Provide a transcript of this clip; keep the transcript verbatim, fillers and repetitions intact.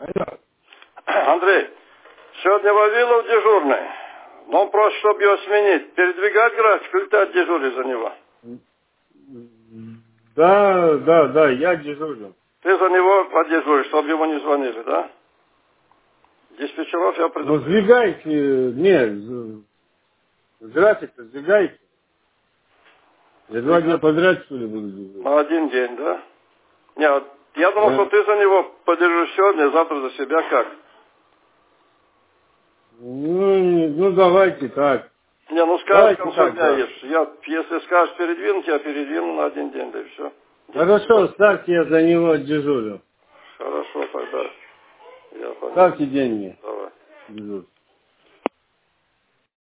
Андрей, сегодня Вавилов дежурный. Но он просит, чтобы его сменить. Передвигать график, или ты отдежуришь за него? Да, да, да, я дежурю. Ты за него отдежуришь, чтобы ему не звонили, да? Диспетчеров я Ну, предупрежу. сдвигайте, не, график-то сдвигайте. Я два дня подряд, что ли, буду дежурить? На один день, да? Нет, я думал, Да. что ты за него подержишь сегодня, завтра за себя как? Ну, не- ну, давайте так. Не, ну скажешь, в Давайте конце так, дня да. есть. Я, если скажешь передвинуть, я передвину на один день, да и все. Хорошо, ставьте, я за него дежурю. Хорошо, тогда. Я понял. Ставьте день мне. Давай. Дежурю.